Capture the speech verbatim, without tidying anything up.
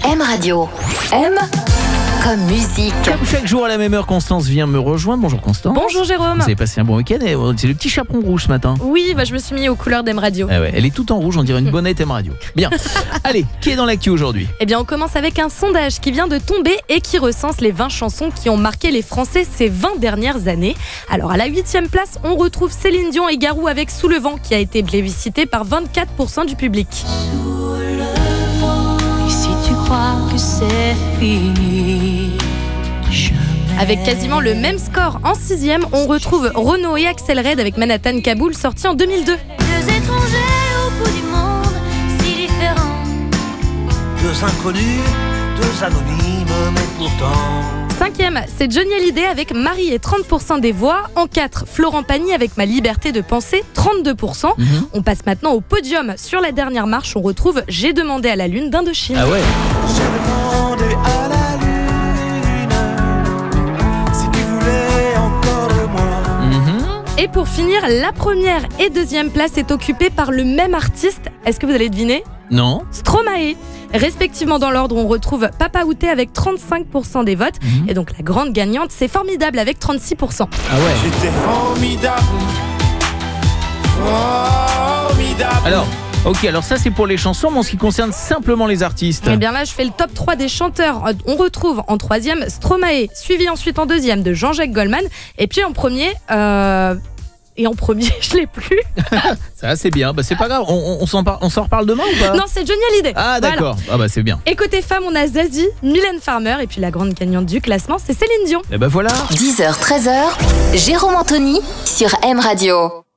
M Radio. M comme musique. Comme chaque jour à la même heure, Constance vient me rejoindre. Bonjour Constance. Bonjour Jérôme. Vous avez passé un bon week-end et c'est le petit chaperon rouge ce matin. Oui, bah je me suis mis aux couleurs d'M Radio. Ah ouais, elle est toute en rouge, on dirait une bonnette M Radio. Bien. Allez, qui est dans l'actu aujourd'hui ? Eh bien, on commence avec un sondage qui vient de tomber et qui recense les vingt chansons qui ont marqué les Français ces vingt dernières années. Alors, à la huitième place, on retrouve Céline Dion et Garou avec Sous le vent, qui a été plébiscité par vingt-quatre pour cent du public. Sous le vent, et si tu crois que c'est fini, Avec quasiment le même score en sixième, on retrouve Renaud et Axel Red avec Manhattan Kaboul, sorti en deux mille deux. deux étrangers au bout du monde, si différents. Deux inconnus, deux anonymes, mais pourtant. Cinquième, c'est Johnny Hallyday avec Marie et trente pour cent des voix. En quatre, Florent Pagny avec Ma liberté de penser, trente-deux pour cent. Mmh. On passe maintenant au podium. Sur la dernière marche, on retrouve J'ai demandé à la lune d'Indochine. Ah ouais. J'ai demandé à la lune si tu voulais encore de moi. Mmh. Et pour finir, la première et deuxième place est occupée par le même artiste. Est-ce que vous allez deviner ? Non. Stromae. Respectivement dans l'ordre, on retrouve Papa Outé avec trente-cinq pour cent des votes. Mmh. Et donc la grande gagnante, c'est Formidable avec trente-six pour cent. Ah ouais. J'étais formidable. Formidable. Alors, ok, alors ça c'est pour les chansons, mais en ce qui concerne simplement les artistes. Et bien là, je fais le top trois des chanteurs. On retrouve en troisième Stromae, suivi ensuite en deuxième de Jean-Jacques Goldman. Et puis en premier... Euh... Et en premier, je l'ai plus. Ça c'est bien, bah c'est pas grave, on, on, on s'en par... on s'en reparle demain ou pas ? Non, c'est Johnny Hallyday. Ah Voilà. d'accord, ah bah c'est bien. Et côté femme, on a Zazie, Mylène Farmer. Et puis la grande gagnante du classement, c'est Céline Dion. Et bah voilà. dix heures treize heures, Jérôme Anthony sur M Radio.